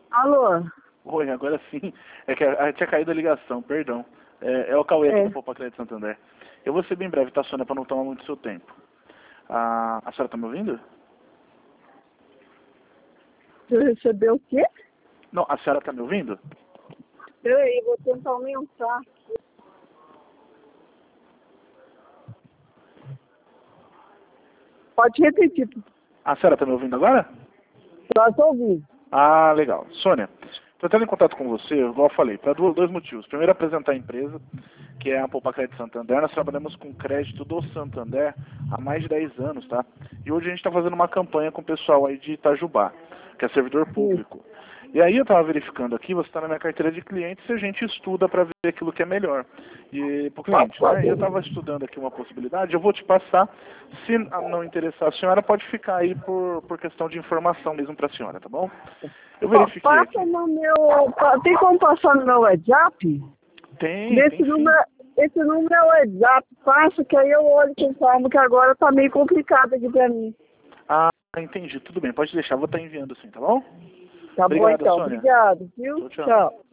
Alô? Oi, agora sim. É que tinha caído a ligação, perdão. É o Cauê aqui do Poupa Crédito Santander. Eu vou ser bem breve, tá, Sônia, para não tomar muito seu tempo. A senhora tá me ouvindo? Você recebeu o quê? Não, a senhora tá me ouvindo? Peraí, vou tentar aumentar. Pode repetir, A senhora tá me ouvindo agora? só tô ouvindo. Ah, legal. Sônia, estou entrando em contato com você, igual eu falei, para dois motivos. Primeiro, apresentar a empresa, que é a Poupa Crédito Santander. Nós trabalhamos com crédito do Santander há mais de 10 anos, tá? E hoje a gente está fazendo uma campanha com o pessoal aí de Itajubá, que é servidor público. E aí eu estava verificando aqui, você está na minha carteira de clientes e a gente estuda para ver aquilo que é melhor. E para o cliente, né? E eu estava estudando aqui uma possibilidade, eu vou te passar. Se não interessar a senhora, pode ficar aí por questão de informação mesmo para a senhora, tá bom? Eu verifiquei aqui. Passa no meu... Tem como passar no meu WhatsApp? Tem sim. Esse número é o WhatsApp. Passa que aí eu olho com calma, que agora tá meio complicado aqui pra mim. Ah, entendi. Tudo bem, pode deixar. Vou estar enviando sim, tá bom? Tá Obrigado, bom então. Sônia. Obrigado, viu? Tchau, tchau. Tchau.